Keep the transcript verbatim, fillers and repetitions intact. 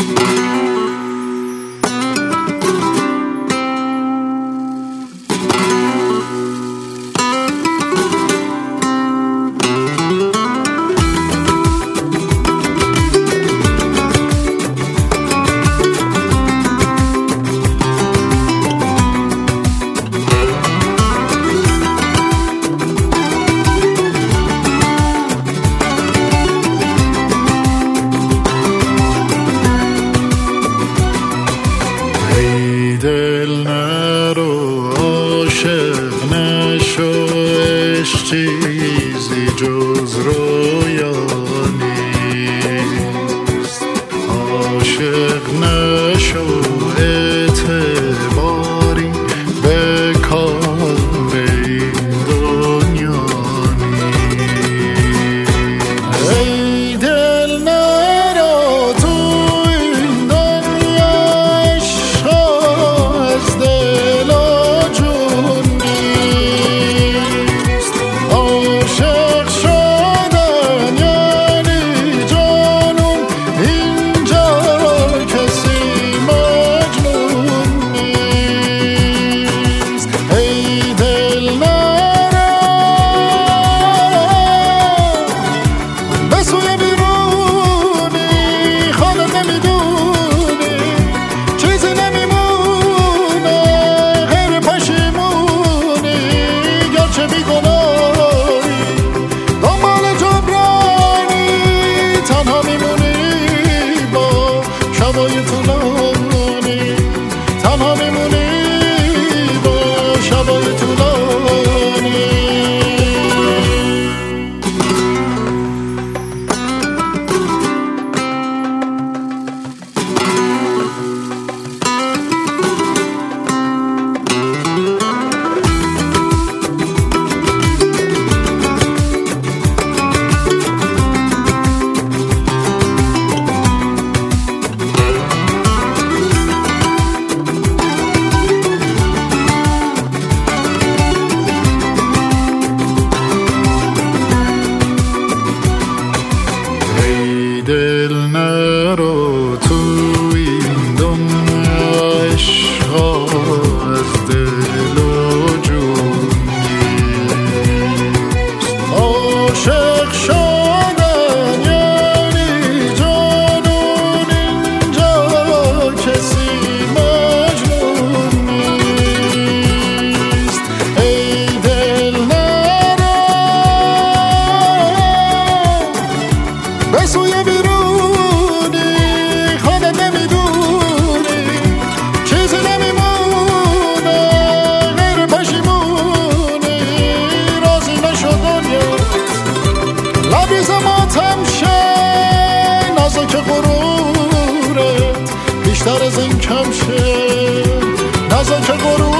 چیزی جز رویا نیست. عاشق نشو اعتباری به کار این دنیا نیست. ای دل نرو تو این دنیا، عشق از دل و جون نیست. عاشق شدن یعنی جانون، اینجا کسی مجنون نیست. ای دل نرو به سوی بیرونی، خودت نمیدونی چیزی نمیمونه غیر پشیمونی. گرچه بیگناهی دنبال جبرانی، تنها میمونی با شبای طولانی. تنها میمونی با شبای طولانی. ای دل نرو تو این دنیا، عشق از دل و جون نیست. عاشق شدن یعنی جانون، اینجا کسی مجنون نیست. ای دل نرو به سوی بیرونی، خودت نمیدونی چیزی نمیمونه غیر پشیمونی. راضی نشو دنیا لبریز ماتم شه، نازک غرورت بیشتر از این کم شه. نازک غرورت